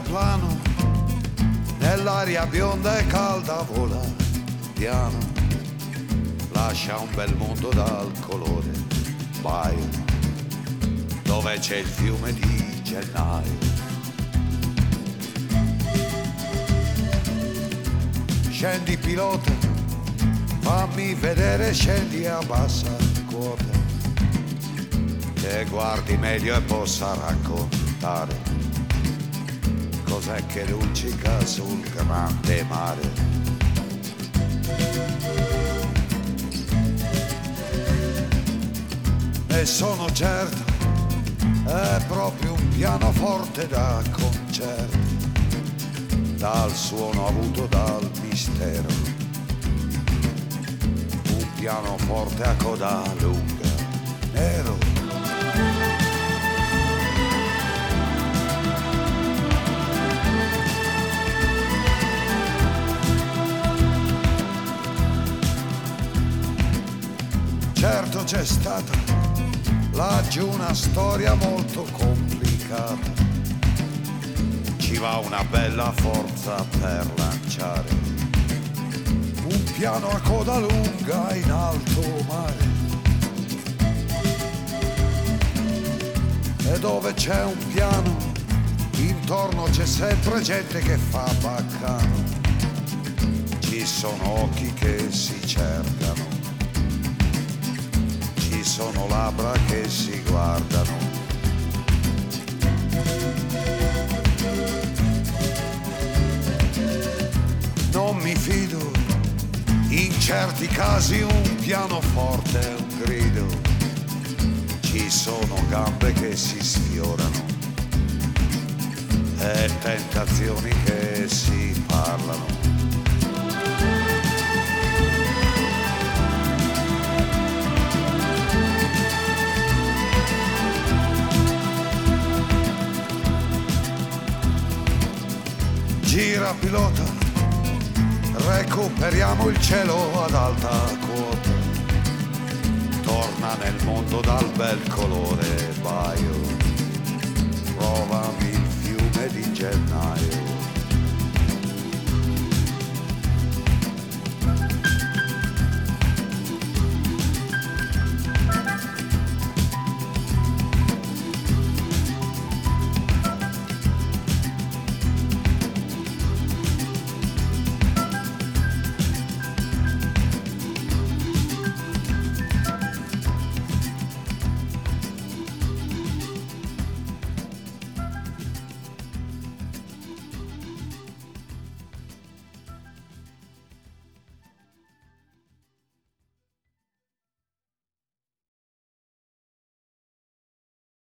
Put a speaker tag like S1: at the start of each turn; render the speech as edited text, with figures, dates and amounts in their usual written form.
S1: aeroplano, nell'aria bionda e calda vola piano, lascia un bel mondo dal colore baio, dove c'è il fiume di gennaio. Scendi pilota, fammi vedere, scendi a bassa quota, che guardi meglio e possa raccontare cos'è che luccica sul grande mare. E sono certo, è proprio un pianoforte da concerto, dal suono avuto dal mistero, un pianoforte a coda lunga, nero. Certo c'è stata laggiù una storia molto complicata, ci va una bella forza per lanciare un piano a coda lunga in alto mare. E dove c'è un piano, intorno c'è sempre gente che fa baccano, ci sono occhi che si cercano, ci sono labbra che si guardano. Non mi fido, in certi casi un pianoforte è un grido, ci sono gambe che si sfiorano e tentazioni che si parlano. Gira pilota, recuperiamo il cielo ad alta quota, torna nel mondo dal bel colore baio, provami il fiume di gennaio.